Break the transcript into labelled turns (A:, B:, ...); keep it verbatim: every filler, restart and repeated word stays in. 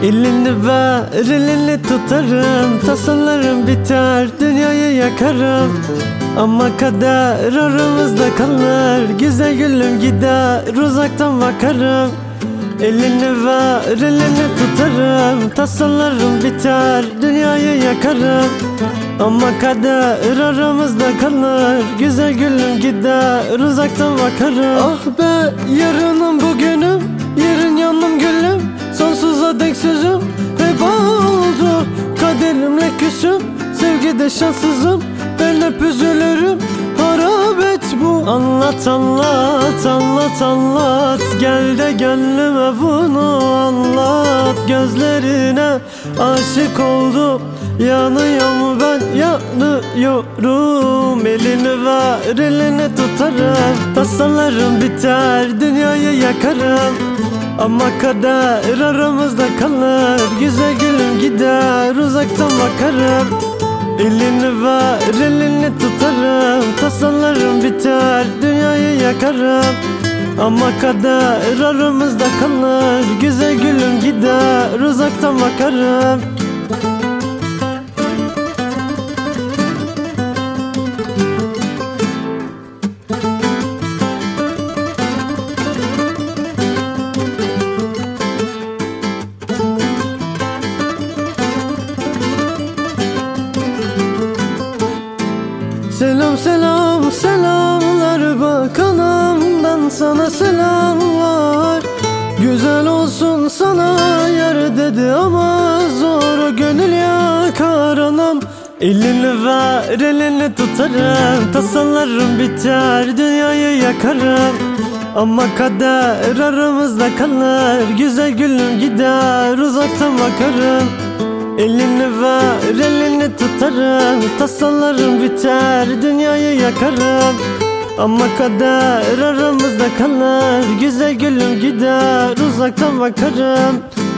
A: Elini ver, elini tutarım, tasalarım biter, dünyayı yakarım. Ama kader aramızda kalır, güzel gülüm gider, uzaktan bakarım. Elini ver, elini tutarım, tasalarım biter, dünyayı yakarım. Ama kader aramızda kalır, güzel gülüm gider, uzaktan bakarım. Ah be yarınım bugünüm, yarın yanım gülüm, sonsuza dek sözüm heba oldu. Kaderimle küsüm, sevgide şanssızım, ben hep üzülürüm, harap et bu. Anlat anlat anlat anlat, gel de gönlüme bunu anlat. Gözlerine aşık oldum, yanıyorum ben yanıyorum. Elini ver, elini tutarım, tasalarım biter, dünyayı yakarım. Ama kader aramızda kalır, güzel gülüm gider, uzaktan bakarım. Elini ver, elini tutarım, tasalarım biter, dünyayı yakarım. Ama kader aramızda kalır, güzel gülüm gider, uzaktan bakarım. Selam selam selamlar, bak anamdan sana selam var. Güzel olsun sana yer dedi ama zor gönül yakar anam. Elini ver, elini tutarım, tasalarım biter, dünyayı yakarım. Ama kader aramızda kalır, güzel gülüm gider, uzaktan bakarım. Elini ver, elini tutarım, tasalarım biter, dünyayı yakarım. Ama kader aramızda kalır, güzel gülüm gider, uzaktan bakarım.